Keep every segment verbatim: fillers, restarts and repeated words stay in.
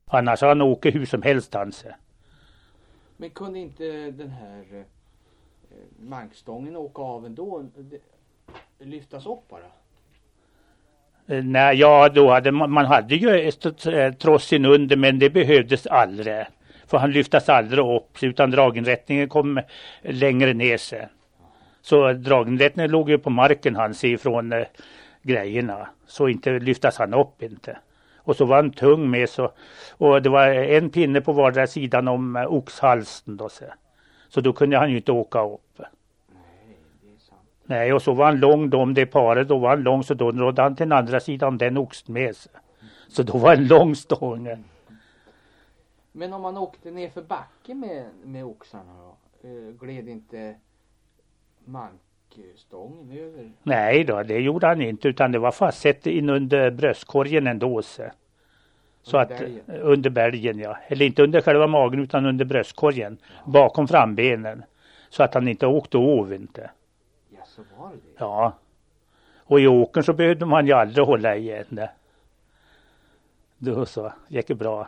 Annars har han åker hur som helst anse. Men kunde inte den här eh, mankstången åka av ändå? Det, lyftas upp bara? Eh, nej, ja då hade man, man hade ju ett eh, trossen under, men det behövdes aldrig. För han lyftas aldrig upp, utan draginrättningen kom längre ner sig. Så draginrättningen låg ju på marken hans ifrån eh, grejerna. Så inte lyftas han upp inte. Och så var han tung med så. Och det var en pinne på vardera sidan om eh, oxhalsen då så. Så då kunde han ju inte åka upp. Nej, det är sant. Nej, och så var han lång då om det paret. Då var han lång så då rådde han till den andra sidan den oxen med sig. Så då var en lång stånge. Men om man åkte ner för backen med, med oxarna då? Eh, gled inte mankstången över? Nej då, det gjorde han inte, utan det var fastsett in under bröstkorgen ändå. Så, så Under att bälgen. under bälgen, ja. Eller inte under själva magen utan under bröstkorgen. Ja. Bakom frambenen. Så att han inte åkte av inte. Ja, så var det det. Ja. Och i åkern så behövde man ju aldrig hålla igen det. Då så, gick det bra.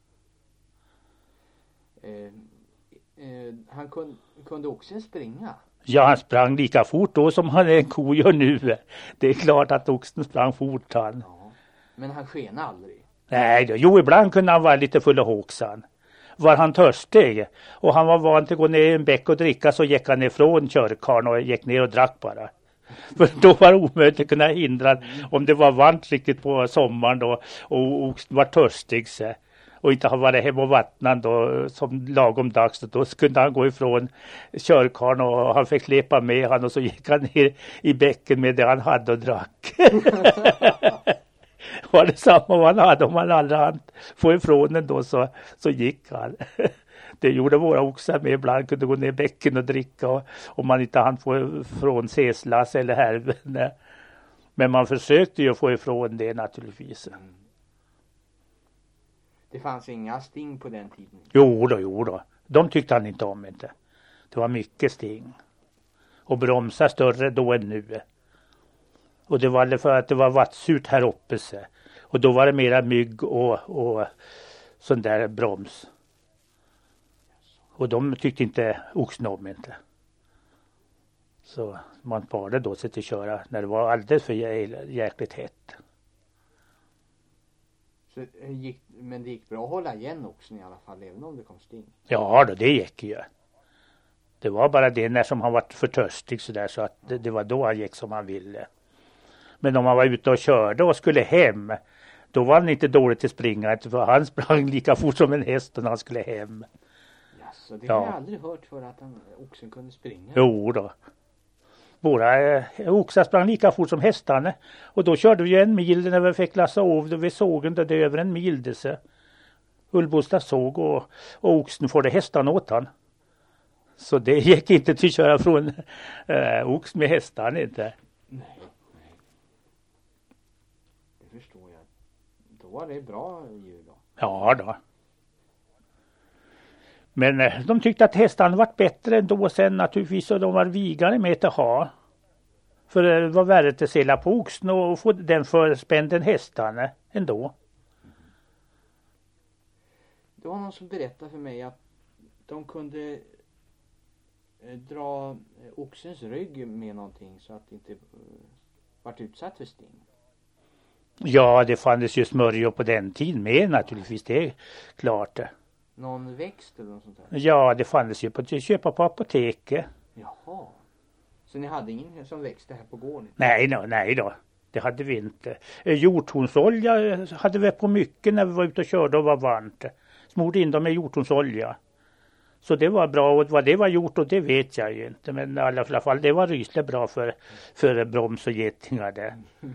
Eh, eh, han kun, kunde också springa. Ja, han sprang lika fort då som han en ko gör nu. Det är klart att oxen sprang fort han. Ja. Men han sken aldrig. Nej, då, jo ibland kunde han vara lite full av håksan. Var han törstig och han var van till att gå ner i en bäck och dricka så gick han ifrån körkarn och gick ner och drack bara. För då var det omöjligt att kunna hindra om det var varmt riktigt på sommaren då och oxen var törstig så. Och inte ha varit hem och vattnat då som lagom dags. Då kunde han gå ifrån körkarn och han fick lepa med han och så gick han ner i bäcken med det han hade och drack. Var det samma vad han hade om han aldrig hann få ifrån den då så, så gick han. Det gjorde våra oxar med ibland, kunde gå ner i bäcken och dricka och, om man inte hann få ifrån Ceslas eller härven. Men man försökte ju få ifrån det naturligtvis. Mm. Det fanns inga sting på den tiden. Jo då, jo då. De tyckte han inte om inte. Det var mycket sting. Och bromsar större då än nu. Och det var för att det var vattsurt här uppe så. Och då var det mera mygg och, och sån där broms. Och de tyckte inte oxen om inte. Så man parade då sig till köra när det var alldeles för jä- jäkligt hett. Så det gick, men det gick bra att hålla igen oxen i alla fall, även om det kom sting. Ja då, det gick ju. Det var bara det när som han var för törstig så där så att det, det var då han gick som han ville. Men om han var ute och körde och skulle hem, då var han inte dålig till springa. För han sprang lika fort som en häst när han skulle hem. Jaså, det Ja. har jag aldrig hört för att han, oxen kunde springa. Jo då. Våra eh, oxar sprang lika fort som hästarna. Och då körde vi en mil när vi fick lassa av det vid sågen. Där det är över en mil det så. Ullbosta såg och, och oxen får det hästarna åt han. Så det gick inte till att köra från eh, ox med hästarna inte. Nej, nej. Det förstår jag. Då var det bra djur då. Ja då. Men eh, de tyckte att hästarna var bättre ändå sen naturligtvis och de var vigare med att ha. För det var värre att sela på oxen och få den förspänd än hästarna ändå. Det var någon som berättade för mig att de kunde eh, dra eh, oxens rygg med någonting så att det inte eh, vart utsatt för sting. Ja, det fanns ju smörjor på den tiden med naturligtvis, det är klart. Någon växt eller något sånt där? Ja, det fanns ju på att köpa på apoteket. Jaha. Så ni hade ingen som växte här på gården? Nej då, nej då. Det hade vi inte. Eh, Hjorthornsolja hade vi på mycket när vi var ute och körde och var varmt. Smorde in dem med hjorthornsolja. Så det var bra och vad det var gjort och det vet jag ju inte. Men i alla fall det var rysligt bra för, för broms och getingar det.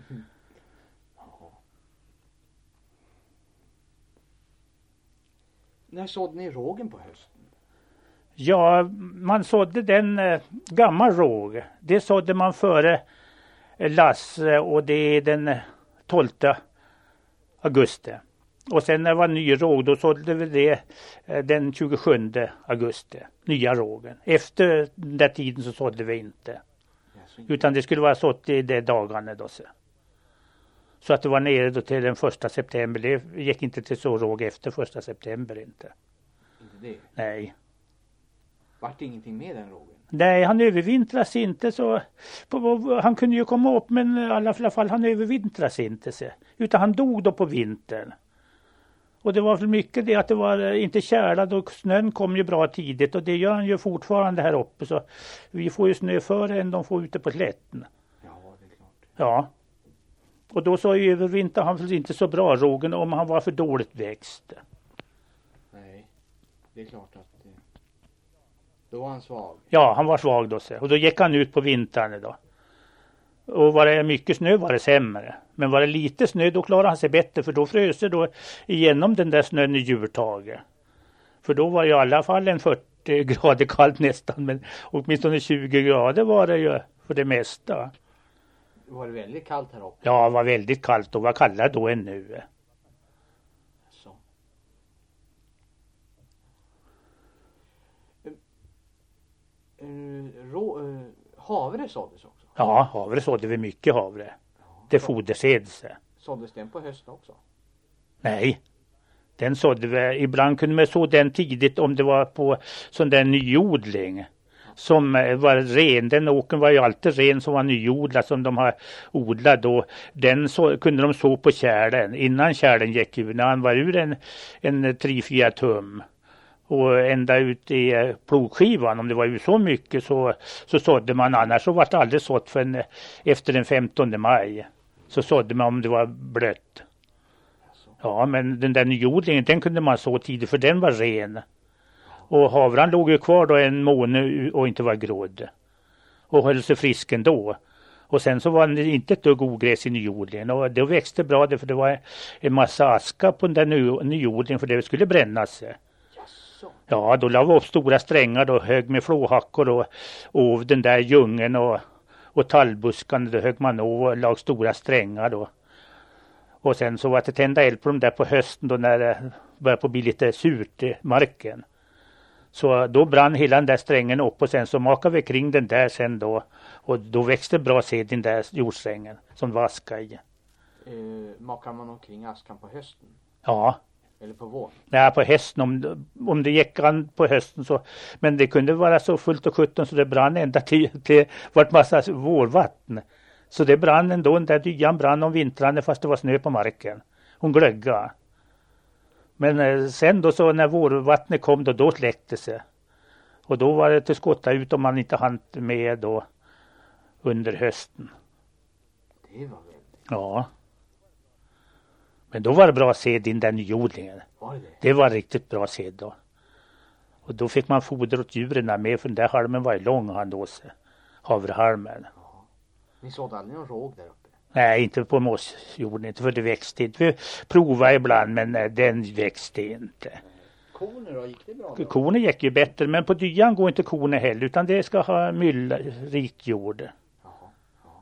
När sådde ni rågen på hösten? Ja, man sådde den eh, gammal råg. Det sådde man före eh, Lasse och det är den eh, tolfte augusti. Och sen när det var ny råg då sådde vi det eh, den tjugosjunde augusti. Nya rågen. Efter den där tiden så sådde vi inte. Jaså, Utan det skulle vara sått i de dagarna då. Så. Så att det var nere då till den första september. Det gick inte till så råg efter första september inte. Inte det? Nej. Vart det ingenting med den rågen? Nej, han övervintras inte så. På, han kunde ju komma upp men i alla fall han övervintras inte så. Utan han dog då på vintern. Och det var väl mycket det att det var inte kärlad och snön kom ju bra tidigt och det gör han ju fortfarande här uppe så vi får ju snö före än de får ute på slätten. Ja, det är klart. Ja. Och då så övervintrade han väl inte så bra rågen om han var för dåligt växt. Nej, det är klart att det... Då var han svag. Ja, han var svag då så. Och då gick han ut på vintern då. Och var det mycket snö var det sämre. Men var det lite snö då klarade han sig bättre för då frös det då igenom den där snön i djurtaget. För då var det i alla fall en fyrtio grader kallt nästan men åtminstone tjugo grader var det ju för det mesta. Var det väldigt kallt här uppe? Ja, det var väldigt kallt och var kallare då än nu. Så. Uh, rå, uh, havre såddes också? Ja, havre sådde vi mycket havre. Ja, det foderseds. Såddes den på hösten också? Nej, den sådde vi. Ibland kunde man så den tidigt om det var på sån där nyodling. Som var ren, den åken var ju alltid ren som var nyodlad som de har odlat då. Den så, kunde de så på kärlen innan kärlen gick ur. När han var ur en, en tre fyra tum. Och ända ut i plogskivan om det var ju så mycket så, så sådde man annars så var det aldrig sått för en, efter den femtonde maj. Så sådde man om det var blött. Ja men den där nyodlingen den kunde man så tidigt för den var ren. Och havran låg ju kvar då en månad och inte var grådd. Och höll sig frisk ändå. Och sen så var det inte ett dugg ogräs i nyodlingen. Och det växte bra det för det var en massa aska på den där ny, nyodlingen för det skulle brännas. Ja, då la vi upp stora strängar och hög med flåhackor och, och den där djungeln och, och tallbuskan. Då högg man och lag stora strängar då. Och sen så var det tända eld på dem där på hösten då när det började på bli lite surt i marken. Så då brann hela den där strängen upp och sen så makade vi kring den där sen då. Och då växte bra se den där jordsträngen som var aska i. Uh, makar man omkring askan på hösten? Ja. Eller på våren? Nej, på hösten. Om, om det gick an på hösten så. Men det kunde vara så fullt och sjutton så det brann ända till, till vart massa vårvatten. Så det brann ändå, den där dyan brann om vintrarna fast det var snö på marken. Hon glögga. Men eh, sen då så när vårvattnet kom då, då släckte sig. Och då var det till skotta ut om man inte hann med då under hösten. Det var väldigt. Ja. Men då var det bra sed in den nyodlingen. Var det? Det var riktigt bra sed då. Och då fick man foder åt djuren med för den där halmen var ju lång han då sig. Havrehalmen. Ja. Ni sådde aldrig någon råg där uppe? Nej, inte på mossjorden inte för det växte inte. Vi provade ibland men den växte inte. Korna då, gick det bra då? Korna gick ju bättre men på dyan går inte korna heller utan det ska ha myllrik jord. Jaha. Ja.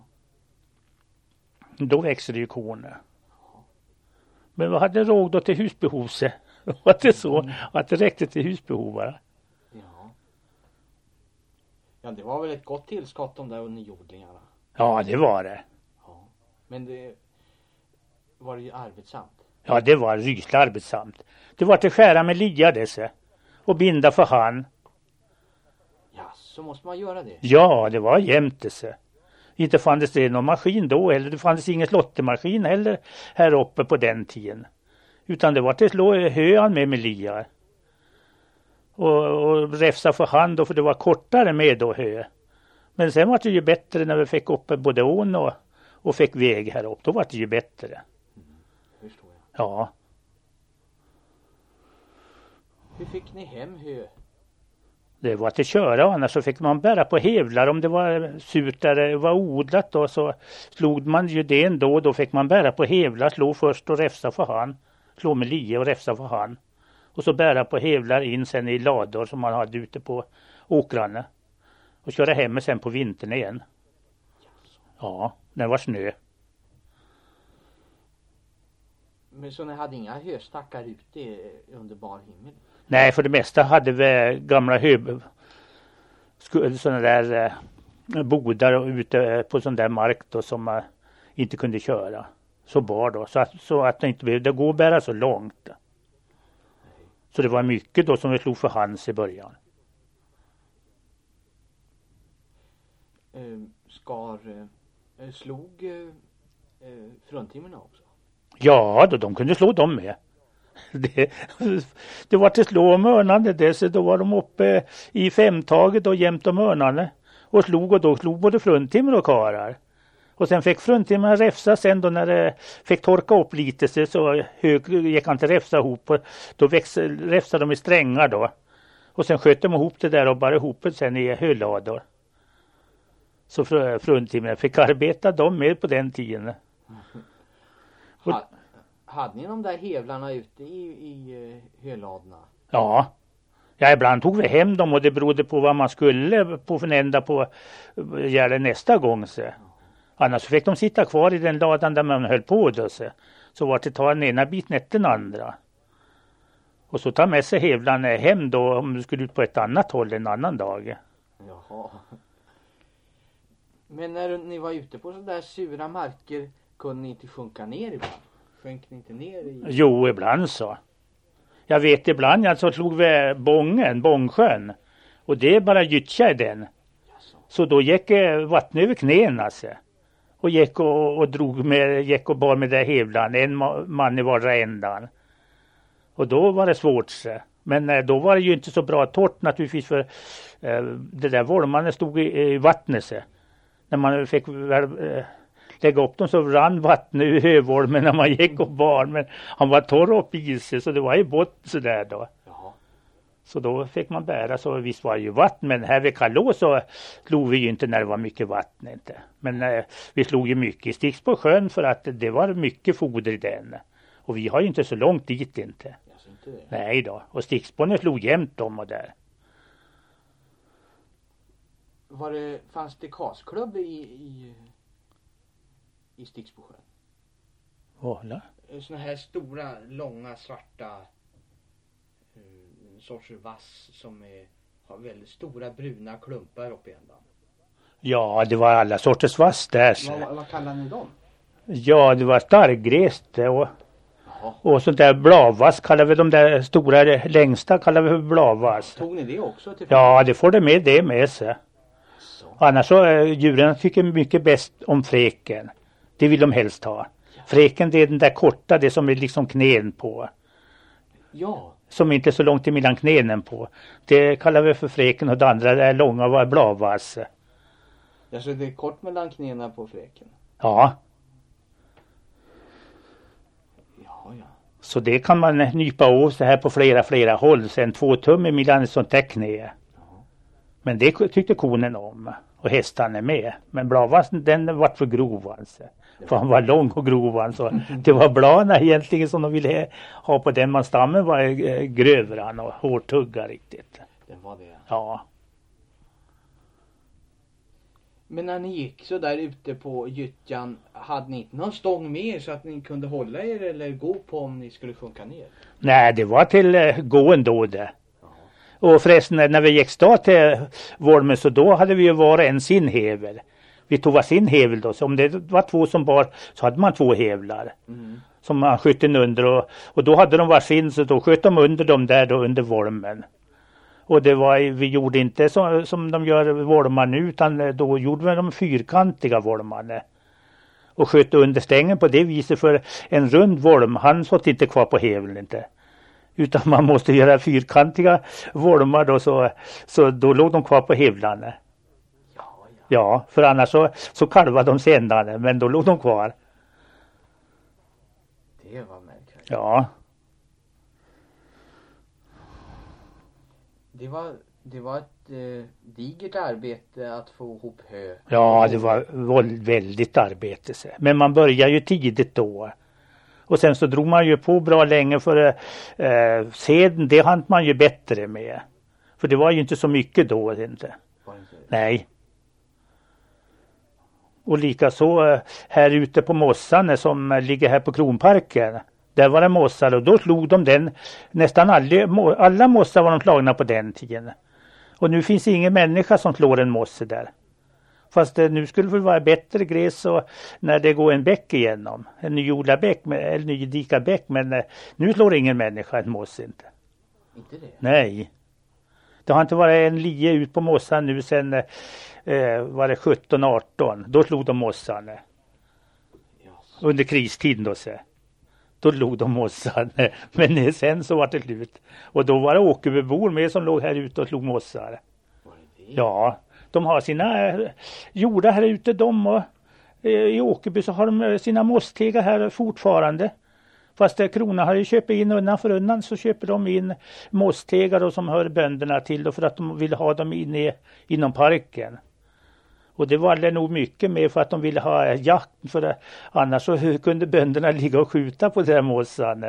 Då växer det ju korna. Men vad hade råg då till husbehovse? Var det så att det räckte till husbehovare? Ja. Ja, det var väl ett gott tillskott de där nyodlingarna. Ja, det var det. Ja. Men det var det ju arbetsamt. Ja, det var rysligt arbetsamt. Det var att skära med lia dessa och binda för hand. Ja, så måste man göra det. Ja, det var jämnt dessa. Inte fanns det någon maskin då eller det fanns ingen slottemaskin heller här uppe på den tiden. Utan det var till slå höan med med lia. Och, och räfsa för hand då för det var kortare med då hö. Men sen var det ju bättre när vi fick upp både ån och, och fick väg här upp. Då var det ju bättre. Mm, förstår jag. Ja. Hur fick ni hem hö? Det var till köra och annars så fick man bära på hävlar om det var surt där det var odlat då så slog man ju det ändå. Då fick man bära på hävlar, slå först och räfsa för hand. Slå med lie och räfsa för hand. Och så bära på hävlar in sen i lador som man hade ute på åkrarna. Och köra hem sen på vintern igen. Ja, när det var snö. Men så ni hade inga höstackar ute under bar himmel? Nej, för det mesta hade vi gamla hö... sådana där eh, bodar ute på sån där mark då som man inte kunde köra. så bar då. Så att, så att det inte behövde gå och bära så långt. Så det var mycket då som vi slog för hands i början. Eh, skar, eh, slog eh, fruntimmerna också? Ja, då, de kunde slå dem med. Det, det var till slå om örnande det, så då var de uppe i femtaget och jämt om örnande. Och slog och då slog både fruntimmer och karar. Och sen fick fruntimmerna räfsa sen då när det fick torka upp lite så, så hög, gick han till räfsa ihop. Och då växte, räfsade de i strängar då. Och sen sköt de ihop det där och bara ihop det sen i hölador. Så fr, fruntimmerna fick arbeta dem med på den tiden. Mm. Och, ha, hade ni de där hävlarna ute i, i höladorna? Ja. Ja, ibland tog vi hem dem och det berodde på vad man skulle på förnända på gärde nästa gång. Så. Annars fick de sitta kvar i den ladan där man höll på då, så. Så var det ta en ena biten efter den andra. Och så ta med sig hävlarna hem då om du skulle ut på ett annat håll en annan dag. Jaha. Men när ni var ute på så där sura marker kunde ni inte sjunka ner ibland? Sjönk ni inte ner i? Jo, ibland så. Jag vet ibland jag så slog vi bången, bångsjön. Och det är bara gyttja i den. Så då gick vattnet över knäna alltså. Och gick och, och drog med, gick och bar med det hävlan. En man i vardera ändan. Och då var det svårt så. Men eh, då var det ju inte så bra torrt naturligtvis för eh, det där volmarna stod i, i vattnet så. När man fick eh, lägga upp dem så rann vattnet ur hövolmen när man gick och bar. Men han var torr upp i sig så det var ju bort så där då. Jaha. Så då fick man bära så visst var det ju vatten. Men här vid Kalå så slog vi ju inte när det var mycket vatten inte. Men eh, vi slog ju mycket i Sticks på sjön för att det var mycket foder i den. Och vi har ju inte så långt dit inte. Alltså inte det. Nej då. Och Sticksbonnen slog jämt om och där. Var det, fanns det kasklubb i, i, i Sticksbosjön? Hålla. Såna här stora, långa, svarta um, sorts vass som är, har väldigt stora bruna klumpar upp i ändan. Ja, det var alla sorters vass där. Så. Vad, vad kallar ni dem? Ja, det var starkgräst och, och sånt där bladvass kallar vi de där stora längsta kallar vi för bladvass. Tog ni det också? Till ja, det får det med det med sig. Annars så äh, djuren tycker mycket bäst om fräken. Det vill de helst ha. Fräken det är den där korta, det som är liksom knän på. Ja. Som inte är så långt mellan knänen på. Det kallar vi för fräken och det andra är långa var bladvass. Ja, så det är kort mellan knäna på fräken? Ja. Ja, ja. Så det kan man nypa av så här på flera, flera håll. Sen två tum mellan ett sånt där knä. Men det tyckte konen om. Och hästarna är med. Men bladvassen den var för grov alltså. För han var lång och grov alltså. Det var bladarna egentligen som de ville ha på den. Man stammen var grövre han och hårtugga riktigt. Det var det. Ja. Men när ni gick så där ute på gyttjan, hade ni inte någon stång med så att ni kunde hålla er eller gå på om ni skulle sjunka ner? Nej, det var till äh, gåen då det. Och förresten när vi gick stad till Volmen så då hade vi ju var en sin hevel. Vi tog var sin hevel då. Så om det var två som bar så hade man två hevlar. Mm. Som man sköt in under. Och, och då hade de var sin så då sköt de under dem där då under Volmen. Och det var, vi gjorde inte så, som de gör volmar nu utan då gjorde vi de fyrkantiga volmarna. Och sköt under stängen på det viset för en rund volm han satt inte kvar på heveln inte. Utan man måste göra fyrkantiga volmar då så, så då låg de kvar på hevlarna. Ja, ja. Ja, för annars så, så kalvade de senare men då låg de kvar. Det var märkligt. Ja. Det var, det var ett eh, digert arbete att få ihop hö. Ja, det var väldigt arbete. Men man börjar ju tidigt då. Och sen så drog man ju på bra länge för eh, seden, det hann man ju bättre med. För det var ju inte så mycket då inte. Nej. Och lika så här ute på Mossan som ligger här på Kronparken. Där var det mossar och då slog de den. Nästan alla, alla mossar var de slagna på den tiden. Och nu finns ingen människa som slår en mosse där. Fast eh, nu skulle det väl vara bättre gräs och när det går en bäck igenom. En nyodlad bäck, med, en nydikad bäck. Men eh, nu slår ingen människa en moss inte. Inte det? Nej. Det har inte varit en lie ut på mossan nu sedan eh, var det sjutton arton. Då slog de mossan. Eh. Yes. Under kristiden då så. Då låg de mossan. Men eh, sen så var det slut. Och då var det Åkerbybor med som låg här ute och slog mossar. Var det det? Ja. De har sina eh, jordar här ute. De och, eh, i Åkerby så har de eh, sina mosstegar här fortfarande. Fast eh, Krona har ju köpt in undan för undan så köper de in mosstegar och som hör bönderna till då för att de vill ha dem inne inom parken. Och det var det nog mycket med för att de ville ha eh, jakt för det. Annars så kunde bönderna ligga och skjuta på den här mossan.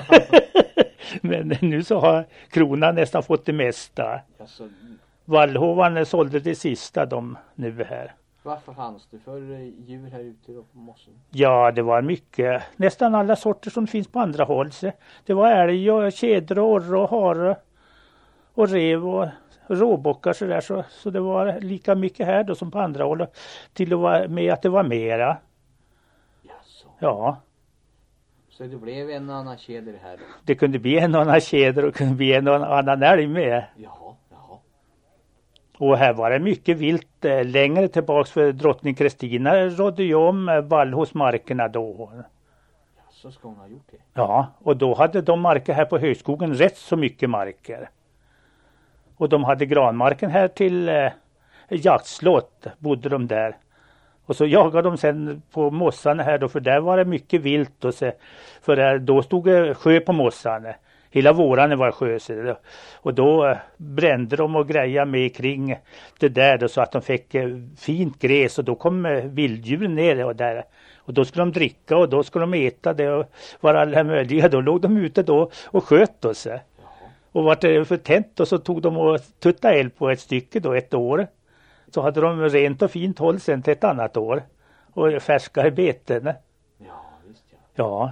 Men nu så har Krona nästan fått det mesta. Alltså, Vallhovan sålde det sista de nu här. varför fanns det för djur här ute då på mossen? Ja, det var mycket. Nästan alla sorter som finns på andra håll. Så det var älg och tjäder och orre och hare och rev och råbockar så där. Så, så det var lika mycket här då som på andra håll. Till att vara med att det var mera. Jaså. Ja, Så det blev en annan tjäder här då? det kunde bli en annan tjäder och kunde bli en annan älg med. Jaha, jaha. Och här var det mycket vilt eh, längre tillbaks för drottning Kristina rådde ju om eh, Vallhosmarkerna då. Så ska hon ha gjort det? Ja, och då hade de marker här på Högskogen rätt så mycket marker. Och de hade granmarken här till eh, jaktslott, bodde de där. Och så jagade de sen på mossan här då, för där var det mycket vilt. Och så, för där, då stod det sjö på mossan. Hela våran var sjö. Så, och då eh, brände de och grejade med kring det där då, så att de fick eh, fint gräs. Och då kom eh, vilddjuren ner och där. Och då skulle de dricka och då skulle de äta det och var alla möjliga. Då låg de ute då och sköt oss. Och vart det för tänt och så tog de och tutta eld på ett stycke då ett år. Så hade de rent och fint håll sen till ett annat år. Och färskare beten. Ja, visst ja. Ja.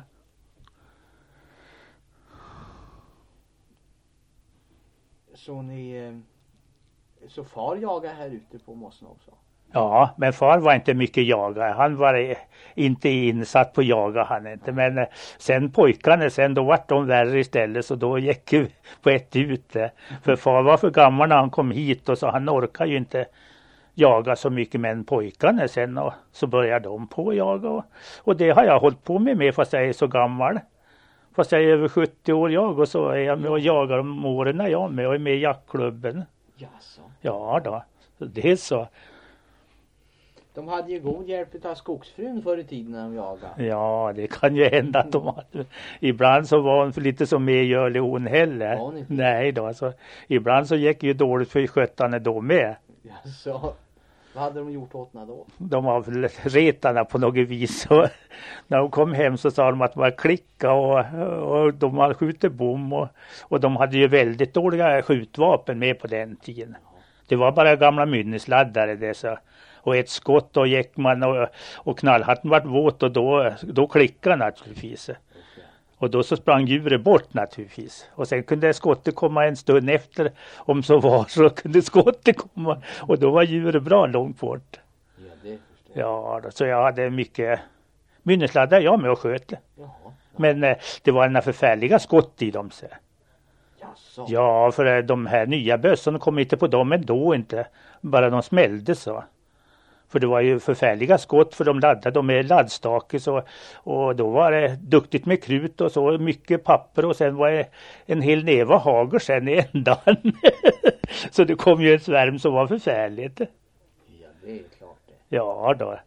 Så ni... eh, Så far jagar här ute på mossen också? Ja, men far var inte mycket jagare. Han var eh, inte insatt på jaga han inte. Men eh, sen pojkarna, sen då vart de värre istället. Så då gick ju på ett ut. Eh. För far var för gammal när han kom hit och så han orkar ju inte jaga så mycket. Men pojkarna sen och så började de på jaga. Och, och det har jag hållit på med med fast jag är så gammal. Fast jag är över sjuttio år jag och så är jag med och jagar om åren när jag är med och är med i jaktklubben. Jaså. Ja då, så det är så. De hade ju god hjälp av skogsfrun förr i tiden när de jagade. Ja, det kan ju hända att de hade. Ibland så var hon för lite så medgörlig hon heller. Var hon inte? Nej då, så ibland så gick ju dåligt för skötarna då med. Jaså. Vad hade de gjort åt henne då? De var väl retarna på något vis. Och när de kom hem så sa de att de var klicka och, och de hade skjutit bom. Och, och de hade ju väldigt dåliga skjutvapen med på den tiden. Det var bara gamla mynnesladdare det så. Och ett skott och gick man och, och knallhatten vart våt och då, då klickade naturligtvis. Och då så sprang djuret bort naturligtvis. Och sen kunde skottet komma en stund efter. Om så var så kunde skottet komma. Och då var djuret bra långt bort. Ja, det förstår jag. Ja, då, så jag hade mycket minnesladdar jag med och sköt. Jaha. Men eh, det var en förfärliga skott i dem. Så. Jaså. Ja, för eh, de här nya bössorna kom inte på dem ändå inte. Bara de smällde så. För det var ju förfärliga skott för de laddade dem med laddstake så, och då var det duktigt med krut och så mycket papper och sen var det en hel neva hager sen i ändan. Så det kom ju en svärm som var förfärligt. Ja, det är klart det. Ja då.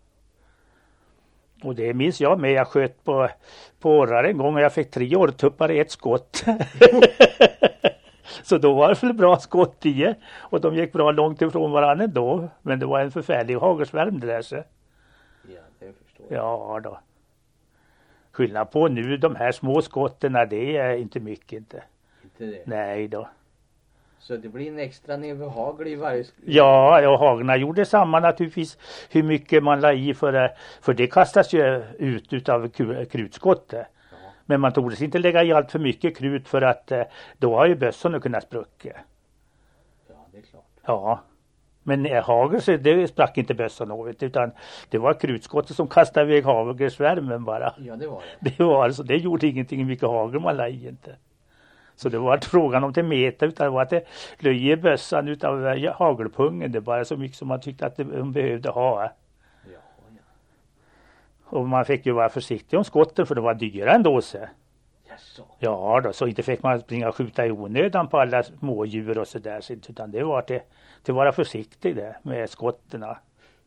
Och det minns jag med. Jag sköt på, på orrar en gång och jag fick tre orrtuppar i ett skott. Så då var det väl bra skott i och de gick bra långt ifrån varandra då. Men det var en förfärlig hagersvärm det där så. Ja, det förstår jag. Ja då. Skillnad på nu de här små skotten, det är inte mycket inte. Inte det? Nej då. Så det blir en extra neve hagel i varje... Ja, ja hagarna gjorde samma naturligtvis hur mycket man la i för det. För det kastas ju ut utav krutskottet. Men man tog inte lägga i allt för mycket krut för att eh, då har ju bössorna kunnat sprucka. Ja, det är klart. Ja. Men eh, hagel så det sprack inte bössan av, utan det var krutskottet som kastade iväg hagelsvärmen bara. Ja, det var det. Det var alltså, det gjorde ingenting hur mycket hagel man la i inte. Så det var inte frågan om till meta, utan det var att det löje bössan utav hagelpungen. Det bara så mycket som man tyckte att de behövde ha. Ja, ja. Och man fick ju vara försiktig om skotten, för det var dyra ändå så. Jaså. Ja då, så inte fick man springa och skjuta i onödan på alla smådjur och sådär. Utan det var till, till vara försiktig där med skotterna.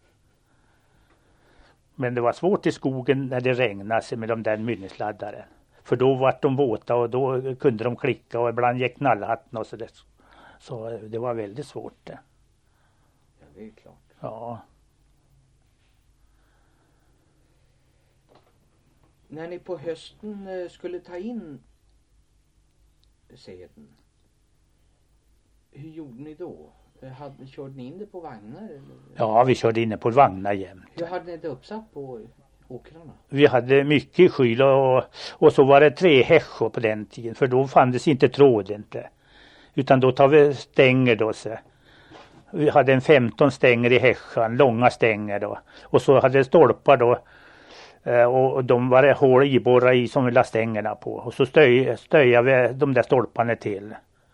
Men det var svårt i skogen när det regnade med de där mynnesladdare. För då var de våta och då kunde de klicka och ibland gick knallhatten och sådär. Så det var väldigt svårt det. Ja, det är klart. Ja. När ni på hösten skulle ta in seden, hur gjorde ni då? Hade, körde ni in det på vagnar? Eller? Ja, vi körde inne på vagnar jämt. Hur hade ni det uppsatt på åkrarna? Vi hade mycket skyl och, och så var det tre häschor på den tiden. För då fanns inte tråd inte. Utan då tar vi stänger då så. Vi hade en femton stänger i häschan, långa stänger då. Och så hade det stolpar då. Och de var det hål iborra i som vi la stängerna på. Och så stöj, stöjade vi de där stolparna till.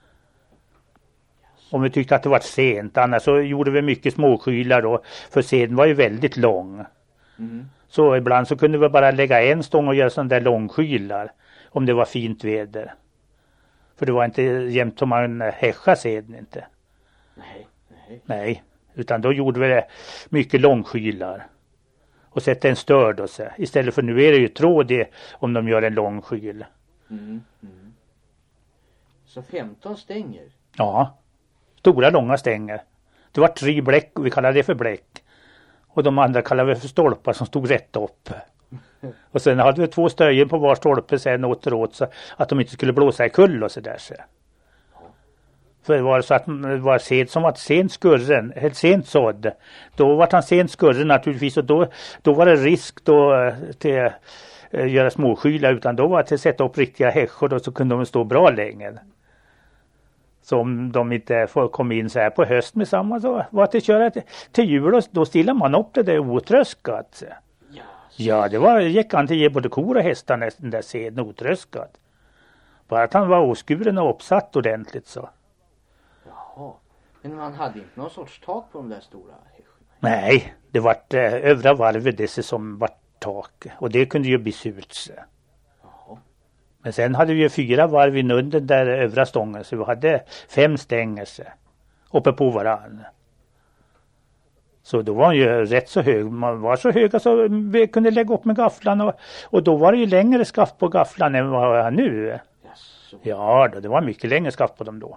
Om vi tyckte att det var sent. Annars så gjorde vi mycket småskylar då. För seden var ju väldigt lång. Mm. Så ibland så kunde vi bara lägga en stång och göra sådana där långskylar. Om det var fint väder. För det var inte jämt som man häschade seden inte. Nej, nej. Nej, utan då gjorde vi det mycket långskylar. Och sätta en störd och så. Istället för nu är det ju tråd i, om de gör en lång skyl. Mm, mm. Så femton stänger? Ja, stora långa stänger. Det var tre bläck och vi kallade det för bläck. Och de andra kallade vi för stolpar som stod rätt upp. Och sen hade vi två stöjen på var stolpe sen återåt så att de inte skulle blåsa i kull och så där så. För det var så att det var sent som att sent skurren, helt sent sådd. Då var han sent skurren naturligtvis och då, då var det risk då till att äh, göra småskyla, utan då var det till att sätta upp riktiga häschor och så kunde de stå bra länge. Så om de inte kom in så här på höst med samma så var det att köra till, till jul och då stillade man upp det där otröskat. Ja, ja det var, gick han till ge både kor och hästar nästan där seden otröskat. Bara att han var oskuren och uppsatt ordentligt så. Jaha, men man hade inte någon sorts tak på de där stora häscherna? Nej, det var eh, övra varvet det som var tak och det kunde ju bli surt. Jaha. Men sen hade vi ju fyra varv i under där övra stången så vi hade fem stänger uppe på varann. Så då var han ju rätt så hög. Man var så höga så vi kunde lägga upp med gafflarna och, och då var det ju längre skaft på gafflarna än vad jag nu. Yes. Ja, då, det var mycket längre skaft på dem då.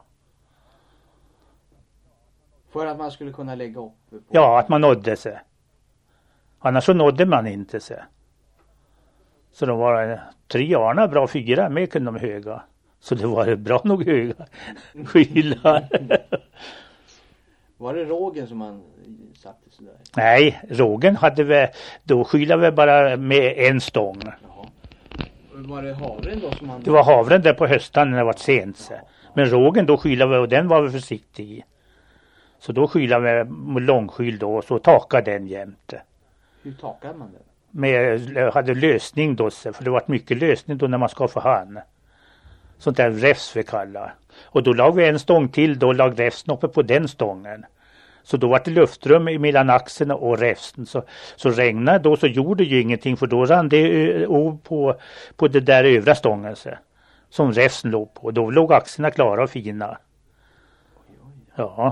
För att man skulle kunna lägga upp? På ja, att man nådde sig. Annars så nådde man inte sig. Så de var tre arna bra, fyra med kunde de höga. Så det var bra nog höga skylar. Var det rågen som man satte sådär? Nej, rågen hade vi, då skylade vi bara med en stång. Jaha. Var det havren då som man... Det var havren där på hösten när det var sent. Så. Men rågen då skylade vi och den var vi försiktig i. Så då skylade vi med långskyl då och så takade den jämt. Hur takade man den? Med, hade lösning då, för det var mycket lösning då när man ska få hand. Sånt där räfs vi kallar. Och då lag vi en stång till, då lag räfsen uppe på den stången. Så då var det luftrum mellan axeln och räfsen. Så, så regnade då så gjorde ju ingenting, för då rann det på, på det där övra stången så, som räfsen låg på. Då låg axlarna klara och fina. Ja.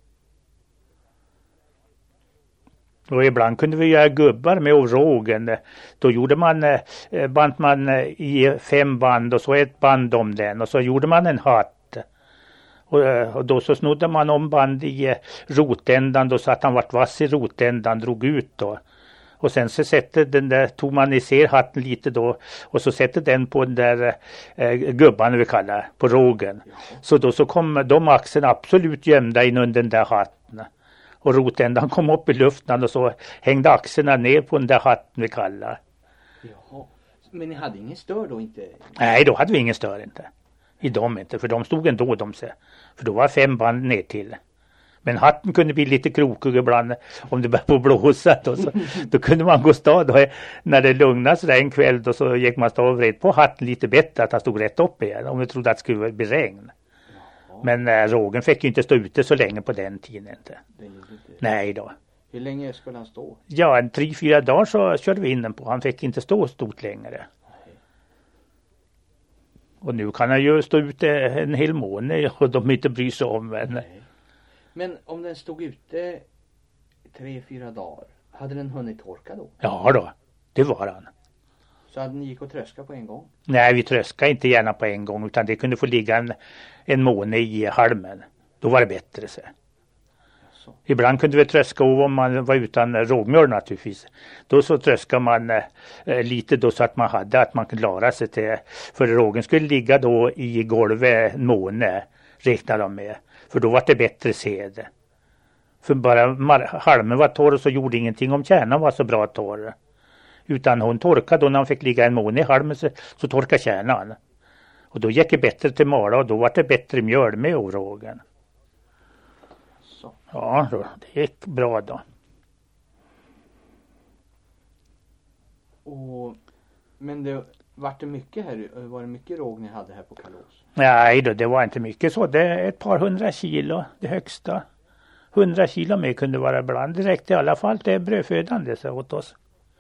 Och ibland kunde vi göra gubbar med rågen. Då gjorde man, eh, band man i fem band och så ett band om den. Och så gjorde man en hatt. Och, och då så snodde man om band i rotändan då, så att han vart vass i rotändan, drog ut då. Och sen så sätter den där, tog man isär hatten lite då. Och så sätter den på den där eh, gubban vi kallar, på rågen. Ja. Så då så kom de axeln absolut gömda in under den där hatten. Och rotändan kom upp i luften och så hängde axlarna ner på den där hatten vi kallar. Jaha. Men ni hade ingen stör då inte? Nej, då hade vi ingen stör inte. I dem inte, för de stod ändå de sig. För då var fem band ner till. Men hatten kunde bli lite krokig ibland om det började på blåsa. Då, så, då kunde man gå stad då, när det lugnade sig en kväll då, så gick man stå och vred på hatten lite bättre att han stod rätt upp igen om vi trodde att det skulle bli regn. Jaha. Men äh, rågen fick ju inte stå ute så länge på den tiden. Inte. Nej då. Hur länge skulle han stå? Ja, en tre, fyra dagar så körde vi in den på. Han fick inte stå stort längre. Och nu kan han ju stå ute en hel månad och de inte bryr sig om. Men, Nej. Men om den stod ute tre, fyra dagar, hade den hunnit torka då? Ja då, det var han. Så hade ni gick och tröska på en gång? Nej, vi tröskade inte gärna på en gång utan det kunde få ligga en, en månad i halmen. Då var det bättre så. Så. Ibland kunde vi tröska om man var utan rågmjöl naturligtvis. Då så tröskade man eh, lite då så att man hade att man kunde klara sig till. För rågen skulle ligga då i golvet en månad räknade de med. För då var det bättre sed. För bara mar- halmen var torr så gjorde ingenting om kärnan var så bra torr. Utan hon torkade då när hon fick ligga en månad i halmen så, så torkade kärnan. Och då gick det bättre till mala och då var det bättre mjöl med rågen. Så. Ja, då, det gick bra då. Och, men det var det mycket här, var det mycket råg ni hade här på Kalås? Nej då, det var inte mycket så. Det är ett par hundra kilo, det högsta. Hundra kilo mer kunde vara ibland direkt i alla fall. Det är brödfödande så åt oss.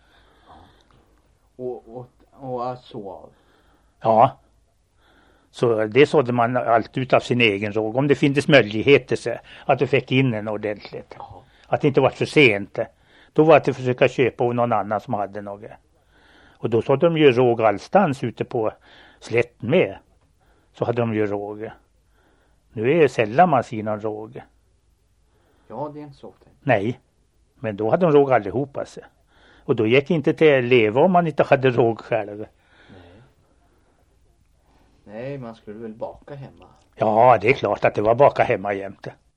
Och, och, och att så av? Ja. Så det sådde man allt ut av sin egen råg. Om det finns möjligheter så att du fick in en ordentligt. Aha. Att det inte var för sent. Då var det att försöka köpa av någon annan som hade något. Och då sådde de ju råg allstans ute på slätten med. Så hade de ju råg. Nu är det sällan man ser någon råg. Ja, det är inte så ofta. Nej, men då hade de råg allihopa sig. Och då gick inte till att leva om man inte hade råg själv. Nej. Nej, man skulle väl baka hemma. Ja, det är klart att det var baka hemma jämte.